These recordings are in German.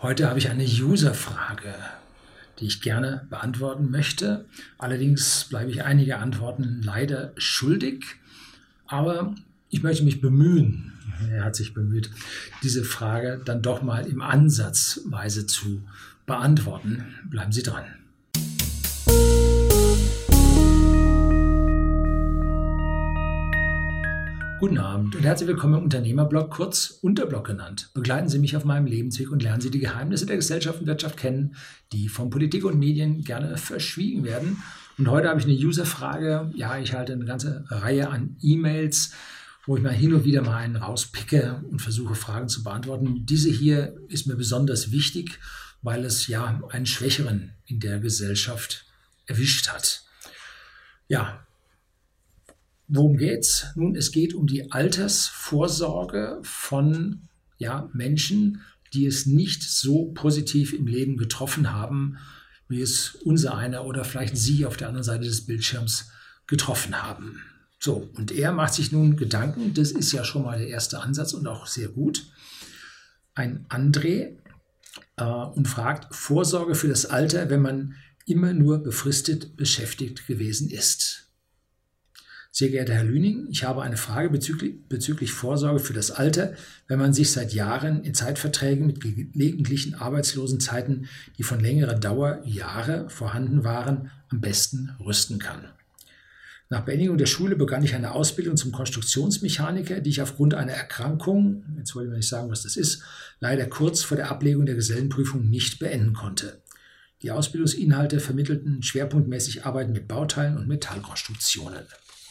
Heute habe ich eine User-Frage, die ich gerne beantworten möchte. Allerdings bleibe ich einige Antworten leider schuldig, aber ich möchte mich bemühen, er hat sich bemüht, diese Frage dann doch mal im Ansatzweise zu beantworten. Bleiben Sie dran. Guten Abend und herzlich willkommen im Unternehmerblog, kurz Unterblog genannt. Begleiten Sie mich auf meinem Lebensweg und lernen Sie die Geheimnisse der Gesellschaft und Wirtschaft kennen, die von Politik und Medien gerne verschwiegen werden. Und heute habe ich eine User-Frage. Ja, ich halte eine ganze Reihe an E-Mails, wo ich mal hin und wieder mal einen rauspicke und versuche, Fragen zu beantworten. Diese hier ist mir besonders wichtig, weil es ja einen Schwächeren in der Gesellschaft erwischt hat. Ja. Worum geht's? Nun, es geht um die Altersvorsorge von Menschen, die es nicht so positiv im Leben getroffen haben, wie es unser einer oder vielleicht Sie auf der anderen Seite des Bildschirms getroffen haben. So, und er macht sich nun Gedanken, das ist ja schon mal der erste Ansatz und auch sehr gut. Ein André und fragt, Vorsorge für das Alter, wenn man immer nur befristet beschäftigt gewesen ist. Sehr geehrter Herr Lüning, ich habe eine Frage bezüglich Vorsorge für das Alter, wenn man sich seit Jahren in Zeitverträgen mit gelegentlichen Arbeitslosenzeiten, die von längerer Dauer Jahre vorhanden waren, am besten rüsten kann. Nach Beendigung der Schule begann ich eine Ausbildung zum Konstruktionsmechaniker, die ich aufgrund einer Erkrankung, jetzt wollte ich nicht sagen, was das ist, leider kurz vor der Ablegung der Gesellenprüfung nicht beenden konnte. Die Ausbildungsinhalte vermittelten schwerpunktmäßig Arbeiten mit Bauteilen und Metallkonstruktionen.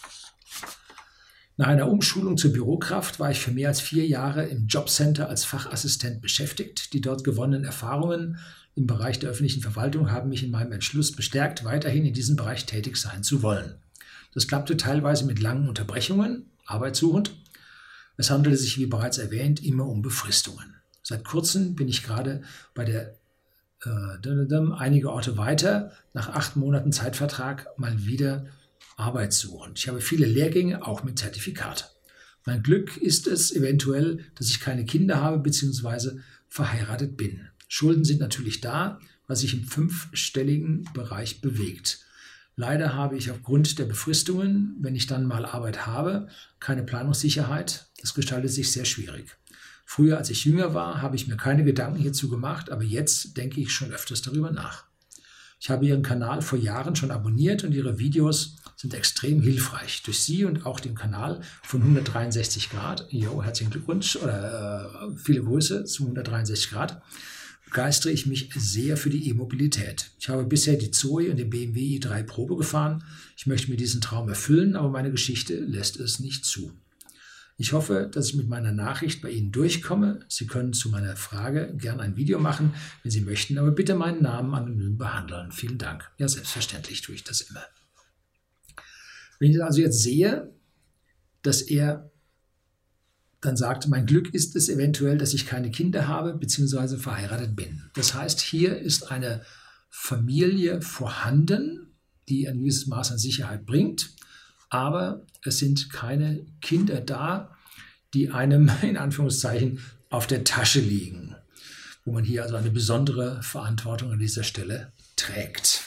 Nach einer Umschulung zur Bürokraft war ich für mehr als 4 Jahre im Jobcenter als Fachassistent beschäftigt. Die dort gewonnenen Erfahrungen im Bereich der öffentlichen Verwaltung haben mich in meinem Entschluss bestärkt, weiterhin in diesem Bereich tätig sein zu wollen. Das klappte teilweise mit langen Unterbrechungen, arbeitssuchend. Es handelte sich, wie bereits erwähnt, immer um Befristungen. Seit kurzem bin ich gerade bei der einige Orte weiter, nach 8 Monaten Zeitvertrag mal wieder arbeitssuchend. Ich habe viele Lehrgänge, auch mit Zertifikat. Mein Glück ist es eventuell, dass ich keine Kinder habe bzw. verheiratet bin. Schulden sind natürlich da, was sich im 5-stelligen Bereich bewegt. Leider habe ich aufgrund der Befristungen, wenn ich dann mal Arbeit habe, keine Planungssicherheit. Das gestaltet sich sehr schwierig. Früher, als ich jünger war, habe ich mir keine Gedanken hierzu gemacht, aber jetzt denke ich schon öfters darüber nach. Ich habe Ihren Kanal vor Jahren schon abonniert und Ihre Videos sind extrem hilfreich. Durch Sie und auch den Kanal von 163 Grad, herzlichen Glückwunsch oder viele Grüße zu 163 Grad, begeistere ich mich sehr für die E-Mobilität. Ich habe bisher die Zoe und den BMW i3 Probe gefahren. Ich möchte mir diesen Traum erfüllen, aber meine Geschichte lässt es nicht zu. Ich hoffe, dass ich mit meiner Nachricht bei Ihnen durchkomme. Sie können zu meiner Frage gerne ein Video machen, wenn Sie möchten, aber bitte meinen Namen anonym behandeln. Vielen Dank. Ja, selbstverständlich tue ich das immer. Wenn ich also jetzt sehe, dass er dann sagt, mein Glück ist es eventuell, dass ich keine Kinder habe bzw. verheiratet bin. Das heißt, hier ist eine Familie vorhanden, die ein gewisses Maß an Sicherheit bringt, aber es sind keine Kinder da, die einem in Anführungszeichen auf der Tasche liegen, wo man hier also eine besondere Verantwortung an dieser Stelle trägt.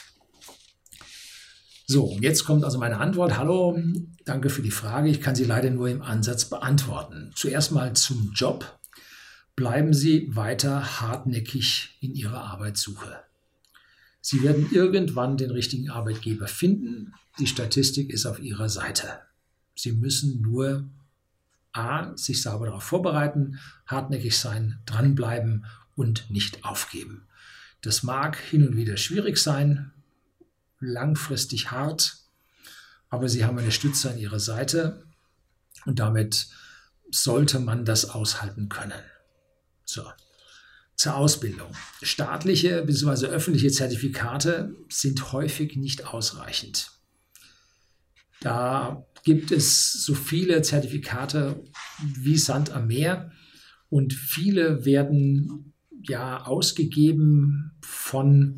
So, jetzt kommt also meine Antwort. Hallo, danke für die Frage. Ich kann sie leider nur im Ansatz beantworten. Zuerst mal zum Job. Bleiben Sie weiter hartnäckig in Ihrer Arbeitssuche. Sie werden irgendwann den richtigen Arbeitgeber finden. Die Statistik ist auf Ihrer Seite. Sie müssen nur sich sauber darauf vorbereiten, hartnäckig sein, dranbleiben und nicht aufgeben. Das mag hin und wieder schwierig sein, langfristig hart, aber Sie haben eine Stütze an Ihrer Seite und damit sollte man das aushalten können. So, zur Ausbildung. Staatliche bzw. öffentliche Zertifikate sind häufig nicht ausreichend. Da gibt es so viele Zertifikate wie Sand am Meer und viele werden ausgegeben von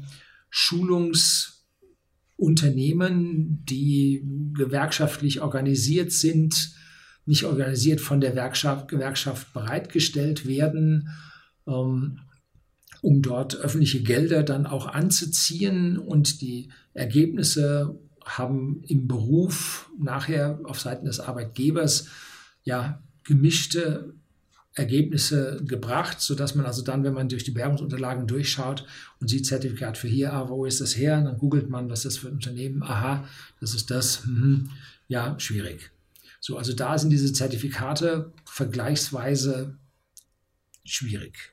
Schulungsunternehmen, die gewerkschaftlich organisiert sind, nicht organisiert von der Gewerkschaft bereitgestellt werden um dort öffentliche Gelder dann auch anzuziehen, und die Ergebnisse haben im Beruf nachher auf Seiten des Arbeitgebers ja gemischte Ergebnisse gebracht, sodass man also dann, wenn man durch die Bewerbungsunterlagen durchschaut und sieht Zertifikat für hier, wo ist das her? Und dann googelt man, was ist das für ein Unternehmen? Aha, das ist das. Ja, schwierig. So, also da sind diese Zertifikate vergleichsweise schwierig.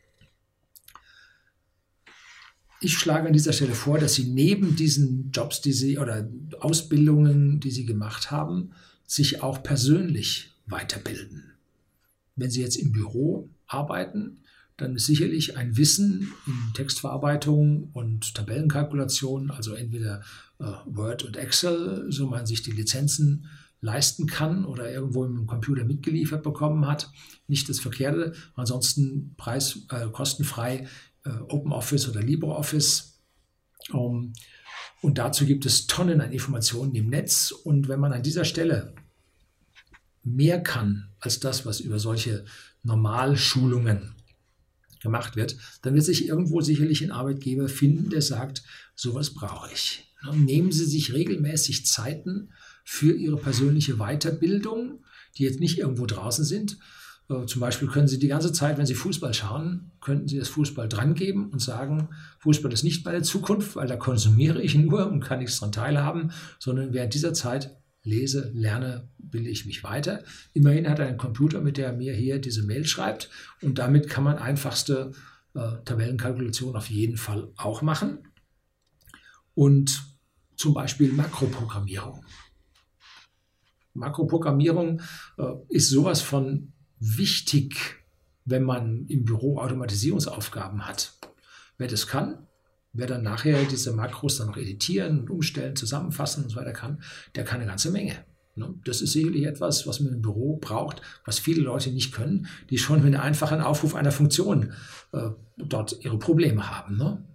Ich schlage an dieser Stelle vor, dass Sie neben diesen Jobs, oder Ausbildungen, die Sie gemacht haben, sich auch persönlich weiterbilden. Wenn Sie jetzt im Büro arbeiten, dann ist sicherlich ein Wissen in Textverarbeitung und Tabellenkalkulation, also entweder Word und Excel, so man sich die Lizenzen leisten kann oder irgendwo im Computer mitgeliefert bekommen hat, nicht das Verkehrte. Ansonsten kostenfrei OpenOffice oder LibreOffice. Und dazu gibt es Tonnen an Informationen im Netz. Und wenn man an dieser Stelle mehr kann als das, was über solche Normalschulungen gemacht wird, dann wird sich irgendwo sicherlich ein Arbeitgeber finden, der sagt, sowas brauche ich. Nehmen Sie sich regelmäßig Zeiten für Ihre persönliche Weiterbildung, die jetzt nicht irgendwo draußen sind. Zum Beispiel können Sie die ganze Zeit, wenn Sie Fußball schauen, könnten Sie das Fußball drangeben und sagen, Fußball ist nicht meine Zukunft, weil da konsumiere ich nur und kann nichts daran teilhaben, sondern während dieser Zeit lese, lerne, bilde ich mich weiter. Immerhin hat er einen Computer, mit der er mir hier diese Mail schreibt, und damit kann man einfachste Tabellenkalkulation auf jeden Fall auch machen. Und zum Beispiel Makroprogrammierung. Makroprogrammierung ist sowas von wichtig, wenn man im Büro Automatisierungsaufgaben hat. Wer das kann, wer dann nachher diese Makros dann noch editieren und umstellen, zusammenfassen und so weiter kann, der kann eine ganze Menge. Das ist sicherlich etwas, was man im Büro braucht, was viele Leute nicht können, die schon mit einem einfachen Aufruf einer Funktion dort ihre Probleme haben.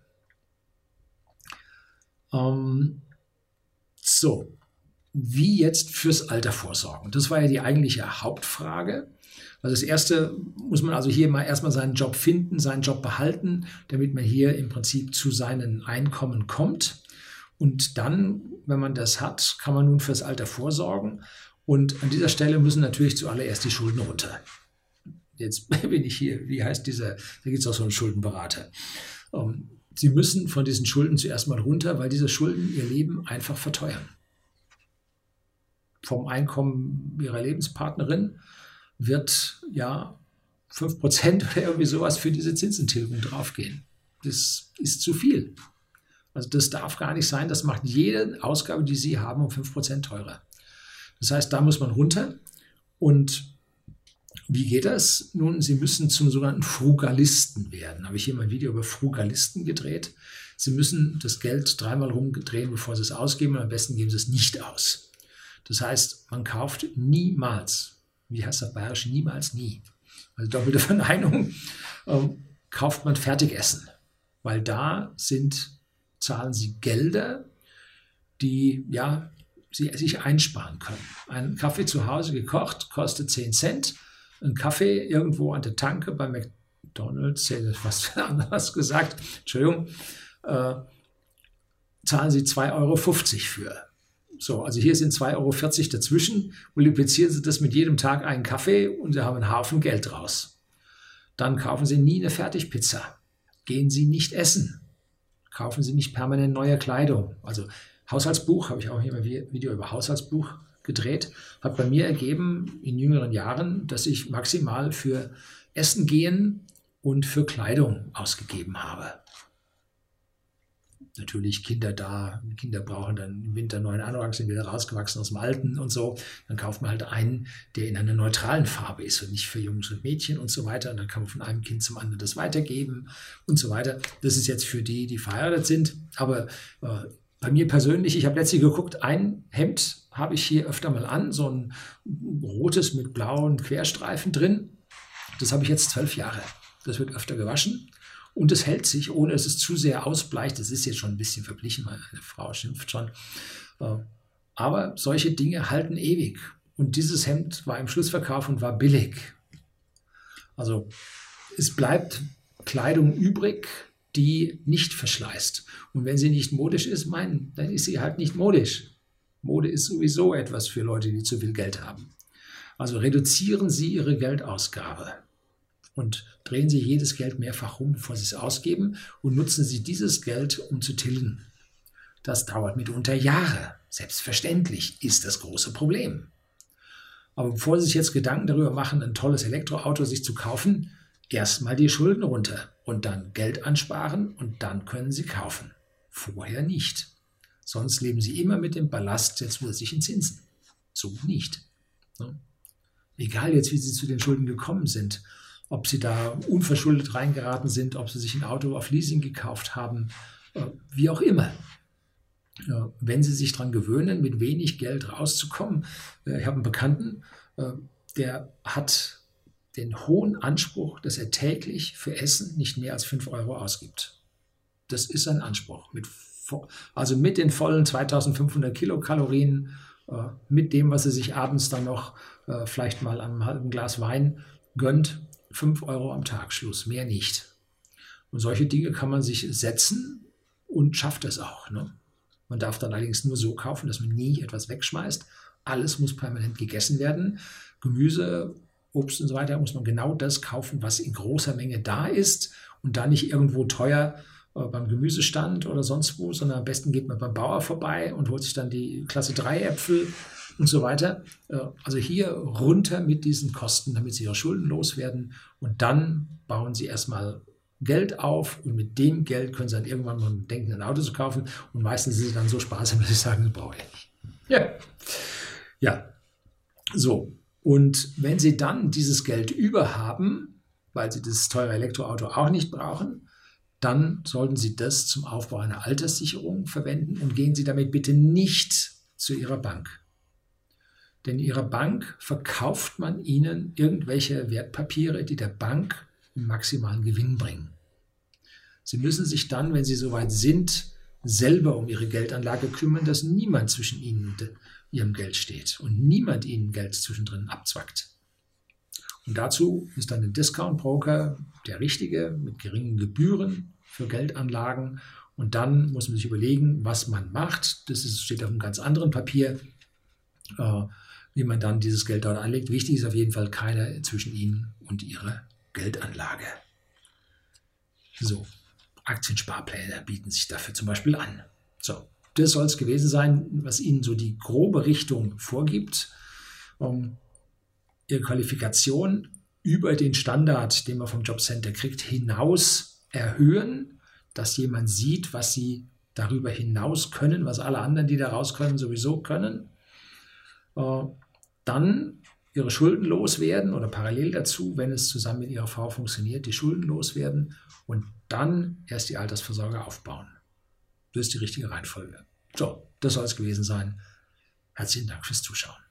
So, wie jetzt fürs Alter vorsorgen? Das war ja die eigentliche Hauptfrage. Also das Erste muss man also hier mal erstmal seinen Job finden, seinen Job behalten, damit man hier im Prinzip zu seinen Einkommen kommt. Und dann, wenn man das hat, kann man nun fürs Alter vorsorgen. Und an dieser Stelle müssen natürlich zuallererst die Schulden runter. Jetzt bin ich hier, wie heißt dieser, da gibt es auch so einen Schuldenberater. Sie müssen von diesen Schulden zuerst mal runter, weil diese Schulden ihr Leben einfach verteuern. Vom Einkommen Ihrer Lebenspartnerin wird ja 5% oder irgendwie sowas für diese Zinsentilgung draufgehen. Das ist zu viel. Also das darf gar nicht sein. Das macht jede Ausgabe, die Sie haben, um 5% teurer. Das heißt, da muss man runter. Und wie geht das? Nun, Sie müssen zum sogenannten Frugalisten werden. Habe ich hier mal ein Video über Frugalisten gedreht. Sie müssen das Geld 3-mal rumdrehen, bevor Sie es ausgeben, und am besten geben Sie es nicht aus. Das heißt, man kauft niemals, wie heißt das bayerisch, niemals, nie, also doppelte Verneinung, kauft man Fertigessen, weil da zahlen Sie Gelder, die ja, Sie sich einsparen können. Ein Kaffee zu Hause gekocht kostet 10 Cent, ein Kaffee irgendwo an der Tanke bei McDonald's, hätte ich fast anders gesagt, Entschuldigung, zahlen Sie 2,50 € für. So, also hier sind 2,40 € dazwischen, multiplizieren Sie das mit jedem Tag einen Kaffee und Sie haben einen Haufen Geld raus. Dann kaufen Sie nie eine Fertigpizza. Gehen Sie nicht essen. Kaufen Sie nicht permanent neue Kleidung. Also Haushaltsbuch, habe ich auch hier ein Video über Haushaltsbuch gedreht, hat bei mir ergeben in jüngeren Jahren, dass ich maximal für Essen gehen und für Kleidung ausgegeben habe. Natürlich Kinder brauchen dann im Winter neuen Anorak, sind wieder rausgewachsen aus dem alten und so. Dann kauft man halt einen, der in einer neutralen Farbe ist und nicht für Jungs und Mädchen und so weiter. Und dann kann man von einem Kind zum anderen das weitergeben und so weiter. Das ist jetzt für die, die verheiratet sind. Aber bei mir persönlich, ich habe letztlich geguckt, ein Hemd habe ich hier öfter mal an, so ein rotes mit blauen Querstreifen drin. Das habe ich jetzt 12 Jahre. Das wird öfter gewaschen. Und es hält sich, ohne dass es zu sehr ausbleicht. Das ist jetzt schon ein bisschen verblichen, weil eine Frau schimpft schon. Aber solche Dinge halten ewig. Und dieses Hemd war im Schlussverkauf und war billig. Also es bleibt Kleidung übrig, die nicht verschleißt. Und wenn sie nicht modisch ist, dann ist sie halt nicht modisch. Mode ist sowieso etwas für Leute, die zu viel Geld haben. Also reduzieren Sie Ihre Geldausgabe und drehen Sie jedes Geld mehrfach rum, bevor Sie es ausgeben, und nutzen Sie dieses Geld, um zu tilgen. Das dauert mitunter Jahre. Selbstverständlich ist das große Problem. Aber bevor Sie sich jetzt Gedanken darüber machen, ein tolles Elektroauto sich zu kaufen, erstmal die Schulden runter und dann Geld ansparen und dann können Sie kaufen. Vorher nicht. Sonst leben Sie immer mit dem Ballast der zusätzlichen Zinsen. So nicht. Egal jetzt, wie Sie zu den Schulden gekommen sind, ob Sie da unverschuldet reingeraten sind, ob Sie sich ein Auto auf Leasing gekauft haben, wie auch immer. Wenn Sie sich daran gewöhnen, mit wenig Geld rauszukommen. Ich habe einen Bekannten, der hat den hohen Anspruch, dass er täglich für Essen nicht mehr als 5 Euro ausgibt. Das ist ein Anspruch. Also mit den vollen 2500 Kilokalorien, mit dem, was er sich abends dann noch vielleicht mal einem halben Glas Wein gönnt, 5 Euro am Tag, Schluss, mehr nicht. Und solche Dinge kann man sich setzen und schafft es auch. Ne? Man darf dann allerdings nur so kaufen, dass man nie etwas wegschmeißt. Alles muss permanent gegessen werden. Gemüse, Obst und so weiter muss man genau das kaufen, was in großer Menge da ist und da nicht irgendwo teuer beim Gemüsestand oder sonst wo, sondern am besten geht man beim Bauer vorbei und holt sich dann die Klasse 3 Äpfel und so weiter. Also hier runter mit diesen Kosten, damit Sie Ihre Schulden loswerden, und dann bauen Sie erstmal Geld auf und mit dem Geld können Sie dann irgendwann mal denken, ein Auto zu kaufen, und meistens sind Sie dann so sparsam, dass Sie sagen, das brauche ich nicht. Ja, so. Und wenn Sie dann dieses Geld über haben, weil Sie das teure Elektroauto auch nicht brauchen, dann sollten Sie das zum Aufbau einer Alterssicherung verwenden und gehen Sie damit bitte nicht zu Ihrer Bank. Denn in Ihrer Bank verkauft man Ihnen irgendwelche Wertpapiere, die der Bank einen maximalen Gewinn bringen. Sie müssen sich dann, wenn Sie soweit sind, selber um Ihre Geldanlage kümmern, dass niemand zwischen Ihnen und Ihrem Geld steht und niemand Ihnen Geld zwischendrin abzwackt. Und dazu ist dann ein Discount-Broker der richtige, mit geringen Gebühren für Geldanlagen. Und dann muss man sich überlegen, was man macht. Steht auf einem ganz anderen Papier, wie man dann dieses Geld dort anlegt. Wichtig ist auf jeden Fall keiner zwischen Ihnen und Ihrer Geldanlage. So, Aktiensparpläne bieten sich dafür zum Beispiel an. So, das soll es gewesen sein, was Ihnen so die grobe Richtung vorgibt. Ihre Qualifikation über den Standard, den man vom Jobcenter kriegt, hinaus erhöhen, dass jemand sieht, was Sie darüber hinaus können, was alle anderen, die da raus können, sowieso können. Dann Ihre Schulden loswerden oder parallel dazu, wenn es zusammen mit Ihrer Frau funktioniert, die Schulden loswerden und dann erst die Altersvorsorge aufbauen. Das ist die richtige Reihenfolge. So, das soll es gewesen sein. Herzlichen Dank fürs Zuschauen.